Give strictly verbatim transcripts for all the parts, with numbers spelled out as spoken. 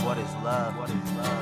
What is love? What is love?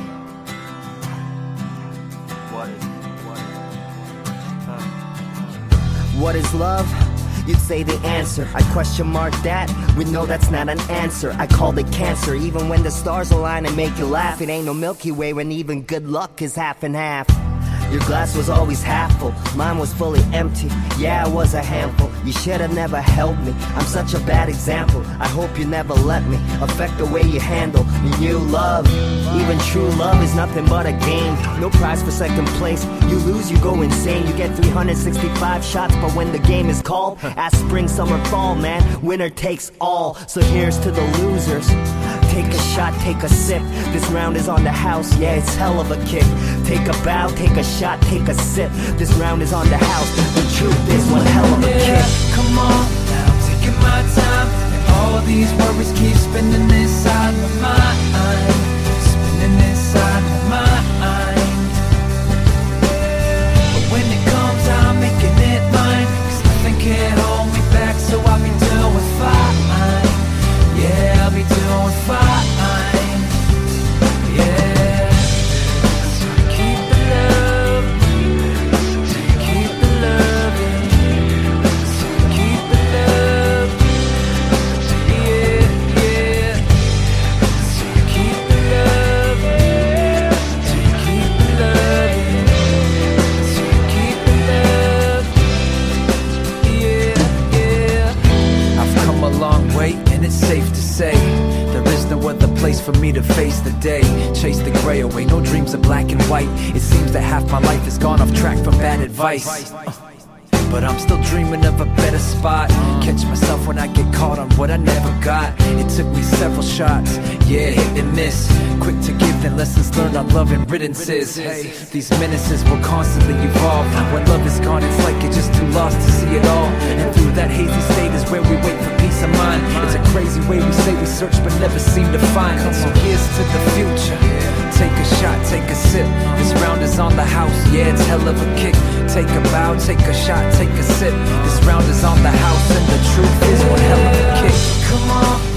What is, what is, huh? What is love? You'd say the answer. I question mark that with no, that's not an answer. I called it cancer. Even when the stars align and make you laugh, it ain't no Milky Way when even good luck is half and half. Your glass was always half full, mine was fully empty. Yeah, I was a handful, you should've never helped me. I'm such a bad example, I hope you never let me affect the way you handle your new love. Even true love is nothing but a game. No prize for second place, you lose, you go insane. You get three hundred sixty-five shots, but when the game is called, ask spring, summer, fall, man, winner takes all. So here's to the losers. Take a shot, take a sip. This round is on the house, yeah, it's hell of a kick. Take a bow, take a shot, take a sip. This round is on the house, the truth is one hell of a yeah, kick. Come on, now I'm taking my time. And all these worries keep spinning inside my mind. Spinning inside my mind. But when it comes, I'm making it mine. Cause nothing can hold me back, so I'll be doing fine. Yeah, I'll be doing fine. Yeah. So keep it love. Keep it loving. So keep it love. Yeah, yeah. So keep it love. So keep it loving. So keep it love. Yeah, yeah. I've come a long way, and it's safe to say there is no other place for me to face the day. Chase the gray away, no dreams are black and white. It seems that half my life has gone off track from bad advice, but I'm still dreaming of a better spot. Catch myself when I get caught on what I never got. It took me several shots, yeah, hit and miss. Quick to give then lessons learned on love and riddances. Hey, these menaces will constantly evolve. When love is gone, it's like you're just too lost to see it all. And through that hazy state is where we wait for peace of mind. It's a crazy way we say we search but never seem to find. So here's to the future. Take a shot, take a sip. This round is on the house, yeah, it's hell of a kick. Take a bow, take a shot, take a sip. This round is on the house, and the truth is one hell of a kick. Come on.